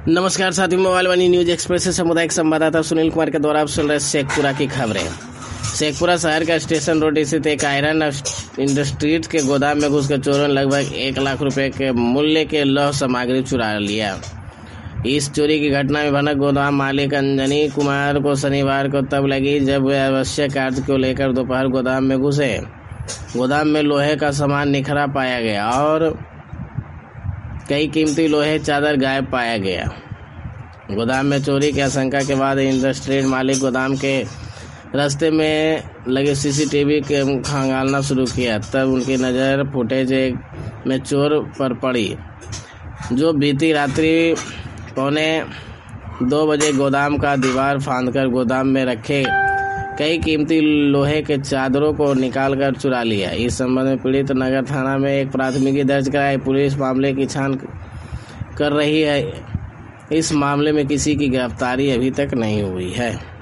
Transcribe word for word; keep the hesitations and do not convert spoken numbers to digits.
नमस्कार साथियों, मोबाइल वाणी news express से सामुदायिक संवाददाता सुनील कुमार के द्वारा आप सुन रहे शेखपुरा की खबरें। शेखपुरा शहर का स्टेशन रोड स्थित एक आयरन इंडस्ट्रीज के गोदाम में घुसकर चोरों ने लगभग एक लाख रुपए के मूल्य के लौह सामग्री चुरा लिया। इस चोरी की घटना में भनक गोदाम मालिक अंजनी कुमार को शनिवार को तब लगी जब वे आवश्यक कार्य को लेकर दोपहर गोदाम में घुसे। गोदाम में लोहे का सामान निखरा पाया गया और कई कीमती लोहे चादर गायब पाया गया। गोदाम में चोरी की आशंका के बाद इंडस्ट्री मालिक गोदाम के रास्ते में लगे सीसीटीवी के खंगालना शुरू किया। तब उनकी नज़र फुटेज में चोर पर पड़ी, जो बीती रात्रि पौने दो बजे गोदाम का दीवार फांदकर गोदाम में रखे कई कीमती लोहे के चादरों को निकालकर चुरा लिया। इस संबंध में पीड़ित नगर थाना में एक प्राथमिकी दर्ज कराई। पुलिस मामले की छान कर रही है। इस मामले में किसी की गिरफ्तारी अभी तक नहीं हुई है।